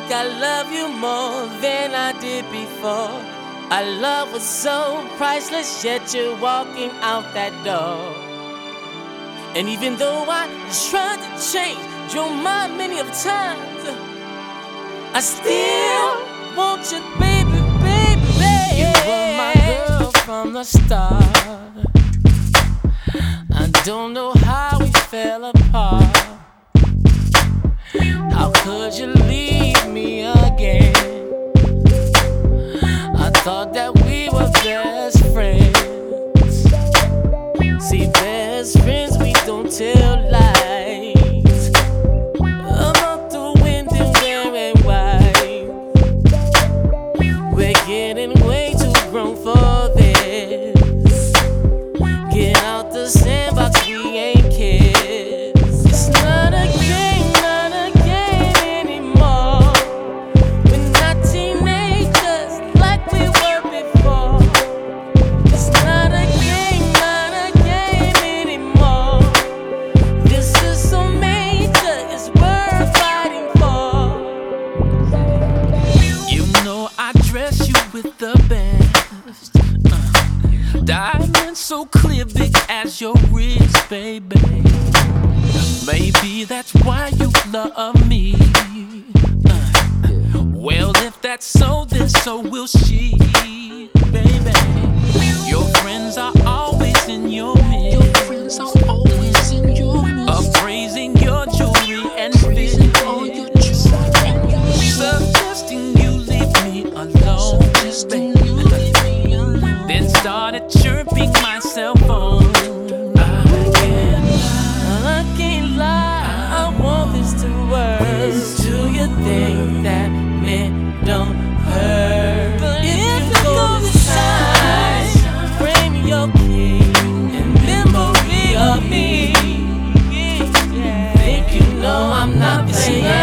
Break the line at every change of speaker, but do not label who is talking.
think I love you more than I did before. Our love was so priceless, yet you're walking out that door. And even though I tried to change your mind many of times, I still want you, baby, baby, baby. You were my girl from the start. I don't know how we fell apart. How could you leave me again? I thought that we were best friends. See, best friends, we don't tell lies about the wind and wearing white. We're getting way too grown for this. Get out the sandbox, we ain't kids. It's not a game, not a game anymore. We're not teenagers like we were before. It's not a game, not a game anymore. This is so major, it's worth fighting for. You know I dress you with the best. Diamonds so clear, big as your wrist, baby. Maybe that's why you love me. Well, if that's so, then so will she, baby. Your friends are always in your midst. Your friends are always in your midst. Appraising your jewelry and fitting all your jewelry. Suggesting you leave me alone, baby. Then started chirping my cell phone. I can't lie, I want this to work. Do you think that men don't hurt? But if it goes aside, frame your king in memory of me. Think you know I'm not playing.